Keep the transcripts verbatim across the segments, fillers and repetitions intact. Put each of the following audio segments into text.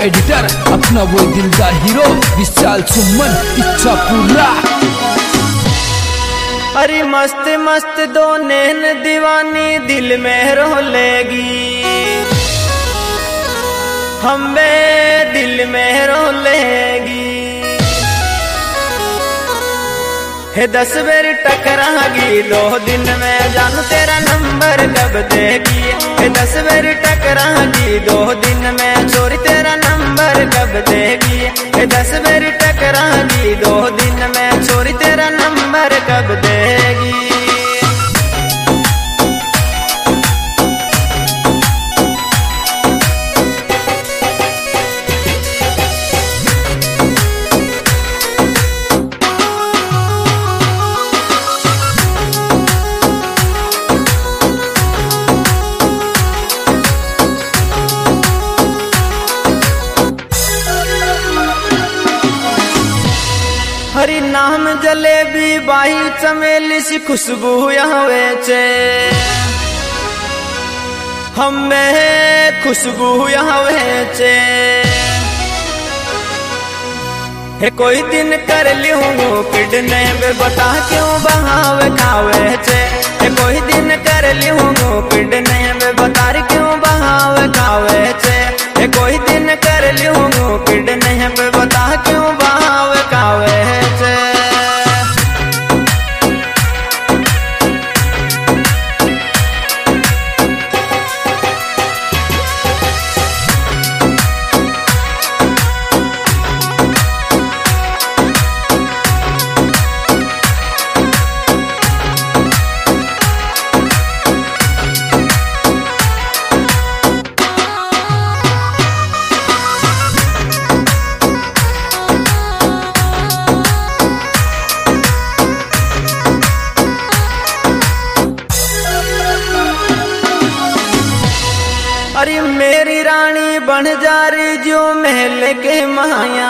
Editor अपना वो दिल का हीरो विशाल सुमन इच्छा पूरा। अरे मस्त मस्त दो नैन दीवानी दिल में रोलेगी, हमें दिल में रोलेगी। हे दस बेर टकरागी दो दिन में जानू तेरा नंबर कब देगी। हे दस बेर टकरागी दो दिन में चोरी तेरा नंबर कब देगी। हे दस बेर टकरागी दो दिन में चोरी तेरा नंबर कब देगी। हरी नाम जलेबी बाई चमेली सी खुशबू यहाँ वेचे, हमें खुशबू यहाँ वेचे। हे कोई दिन कर लियूँ किडने में बता क्यों बहावे खावे चे। हे कोई दिन कर लियूँ किडने में बता क्यों बहावे खावे चे। हे कोई दिन कर लियूँ किडने में बता क्यों बहावे खावे चे। अरे मेरी रानी बन जा रही जो महल के माया,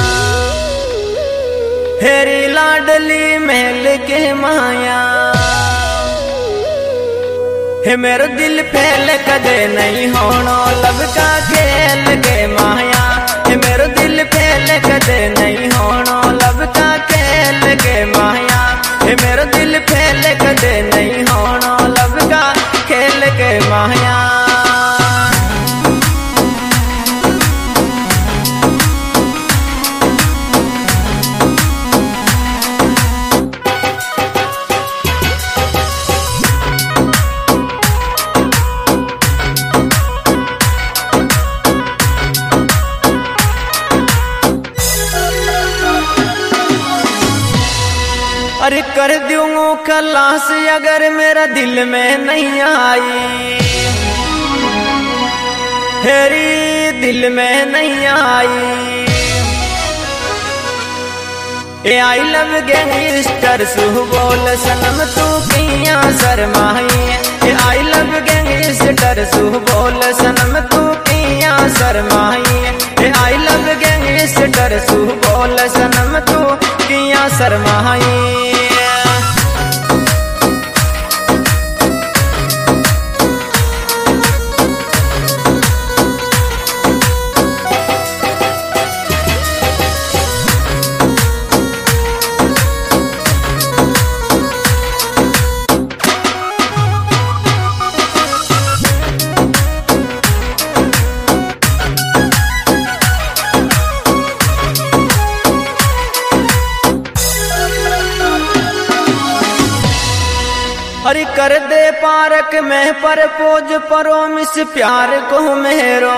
हेरी लाडली महल के माया। हे मेरो दिल फैल कदे नहीं होना लब का खेल के माया। हे मेरो दिल फैल कदे नहीं होना लब का खेल के माया। हे मेरो दिल फैल कदे नहीं होना लब का खेल के माया। अरे कर दूंगा खलास अगर मेरा दिल में नहीं आई, हेरी दिल में नहीं आई। ए आई लव गैंगस्टर सुह बोल सनम तू किया शर्माई। ए आई लव गैंगस्टर सुह बोल सनम तू किया शर्माई। ए आई लव गैंगस्टर सुह बोल सनम तू किया शर्माई। हरी कर दे पार्क में पर पोज परो मिस प्यार को मेरो,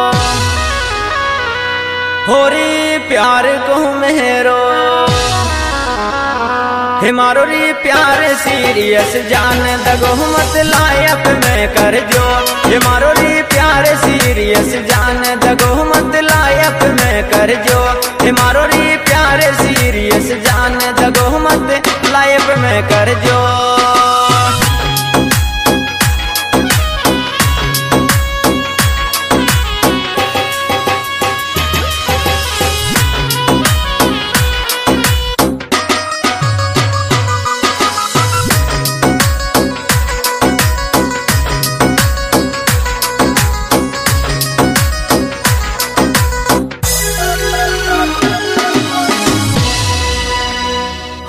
होरी प्यार को मेरो। हे मारो री प्यार सीरियस जान दगो मत लायक में कर जो। हे मारो री प्यार सीरियस जान दगो मत लायक में कर जो। हे मारो री प्यार सीरियस जान दगो मत लायक में कर जो।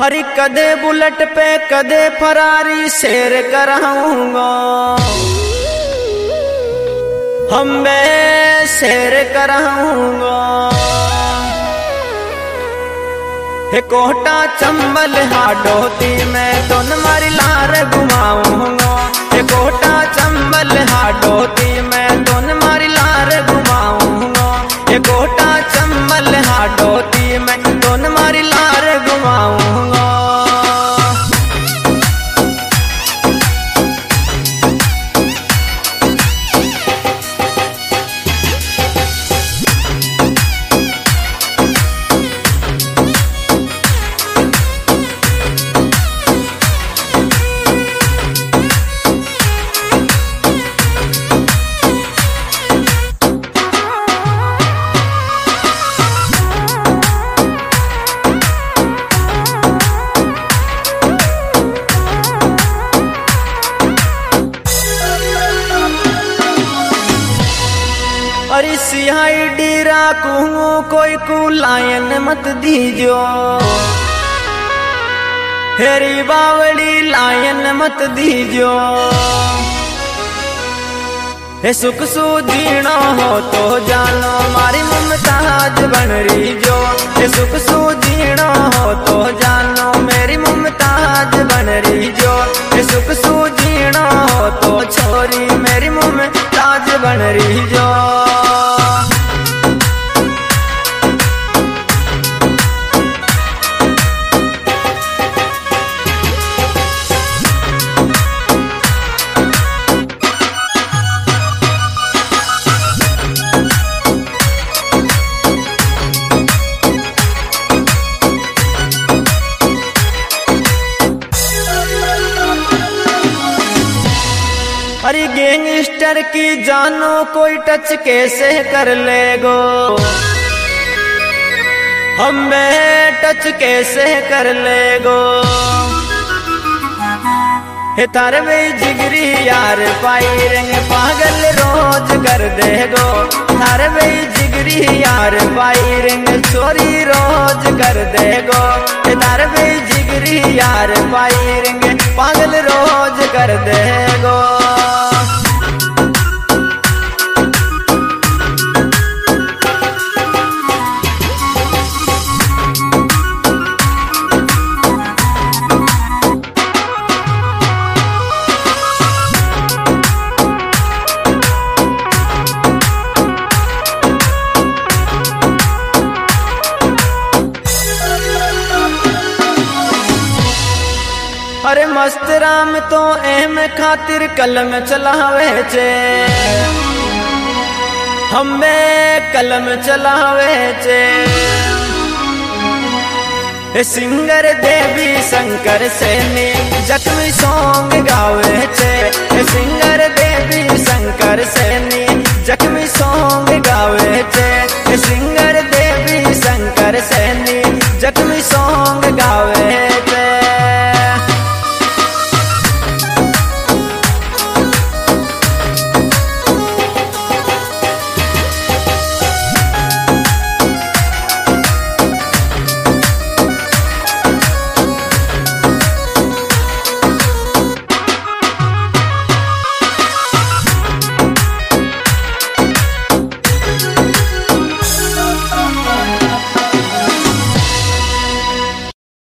हरी कदे बुलेट पे कदे फरारी शेर कराऊंगा हम बे शेर कराऊंगा। हे कोटा चंबल हाडोती में तो मारी लार घुमाऊंगा। हे कोटा चंबल हाडोती में तो मारी लार घुमाऊंगा। हे कोटा चंबल हाडोती में तो मारी लार घुमाऊंगा। अरे सीआईडी राखूं कोई को लायन मत दीजो। हेरी बावड़ी लायन मत दीजो। हे सुख सूझीना हो तो जानो मारी मुमताज बन रही जो। हे सुख सूझीना हो तो जानो मेरी मुमताज बन रही जो। हे सुख सूझीना हो तो छोरी मेरी मुमताज बन रही जो। अरे गैंगस्टर की जानो कोई टच कैसे कर लेगो हमें टच कैसे कर लेगो। हे तारे में जिगरी यार पाई रंग पागल रोज कर देगो। तारे में जिगरी यार पाई रंग चोरी रोज कर देगो। हे तारे में जिगरी यार पाई रंग पागल रोज कर देगो। अरे मस्त राम तो एम खातिर कलम चलावे चे हमें कलम चलावे चे। सिंगर देवी शंकर सैनी जख्मी सॉन्ग गावे चे। सिंगर